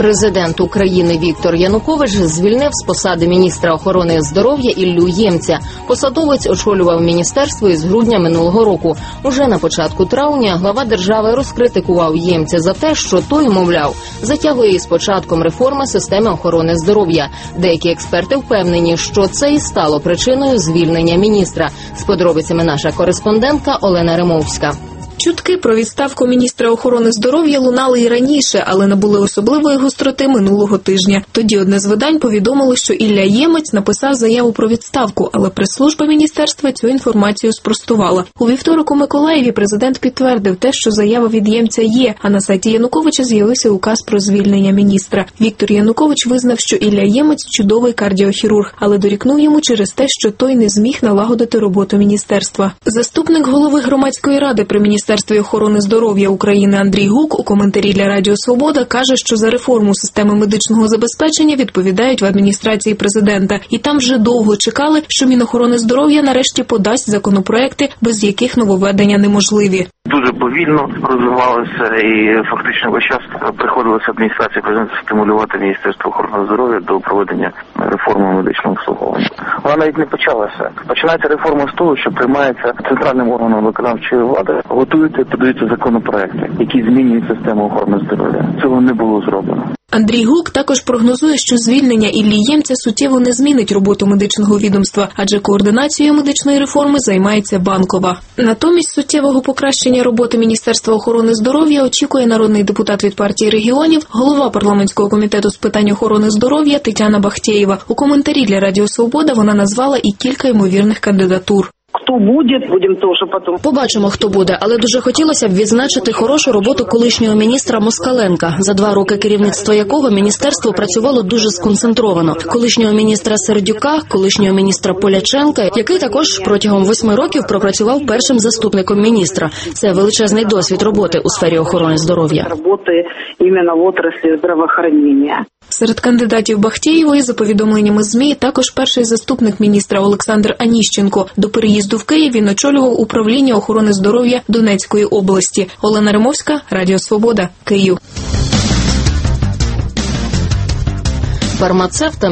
Президент України Віктор Янукович звільнив з посади міністра охорони здоров'я Іллю Ємця. Посадовець очолював міністерство із грудня минулого року. Уже на початку травня глава держави розкритикував Ємця за те, що той, мовляв, затягує із початком реформи системи охорони здоров'я. Деякі експерти впевнені, що це і стало причиною звільнення міністра. З подробицями наша кореспондентка Олена Римовська. Чутки про відставку міністра охорони здоров'я лунали і раніше, але набули особливої гостроти минулого тижня. Тоді одне з видань повідомило, що Ілля Ємець написав заяву про відставку, але прес-служба міністерства цю інформацію спростувала. У вівторок у Миколаєві президент підтвердив те, що заява від Ємця є, а на сайті Януковича з'явився указ про звільнення міністра. Віктор Янукович визнав, що Ілля Ємець – чудовий кардіохірург, але дорікнув йому через те, що той не зміг налагодити роботу міністерства. Заступник голови громадської ради при Міністерстві охорони здоров'я України Андрій Гук у коментарі для Радіо Свобода каже, що за реформу системи медичного забезпечення відповідають в адміністрації президента. І там вже довго чекали, що Мінохорони здоров'я нарешті подасть законопроекти, без яких нововведення неможливі. Дуже повільно розвивалося і фактично весь час приходилося адміністрації президента стимулювати Міністерство охорони здоров'я до проведення реформи медичного обслуговування. Вона навіть не почалася. Починається реформа з того, що приймається центральним органом виконавчої влади, готуються і подаються законопроекти, які змінюють систему охорони здоров'я. Цього не було зроблено. Андрій Гук також прогнозує, що звільнення Іллі Ємця суттєво не змінить роботу медичного відомства, адже координацією медичної реформи займається Банкова. Натомість суттєвого покращення роботи Міністерства охорони здоров'я очікує народний депутат від партії регіонів, голова парламентського комітету з питань охорони здоров'я Тетяна Бахтєєва. У коментарі для Радіо Свобода вона назвала і кілька ймовірних кандидатур. Хто буде, будемо теж потім. Побачимо, хто буде, але дуже хотілося б відзначити хорошу роботу колишнього міністра Москаленка, за 2 роки керівництва якого міністерство працювало дуже сконцентровано. Колишнього міністра Сердюка, колишнього міністра Поляченка, який також протягом 8 років пропрацював першим заступником міністра. Це величезний досвід роботи у сфері охорони здоров'я. Роботи іменно в отраслі здравоохранення. Серед кандидатів Бахтєєвої, за повідомленнями ЗМІ, також перший заступник міністра Олександр Аніщенко. До переїзду в Київ він очолював управління охорони здоров'я Донецької області. Олена Римовська, Радіо Свобода, Київ. Фармацевтам